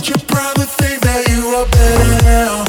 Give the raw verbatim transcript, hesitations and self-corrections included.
You probably think that you are better now.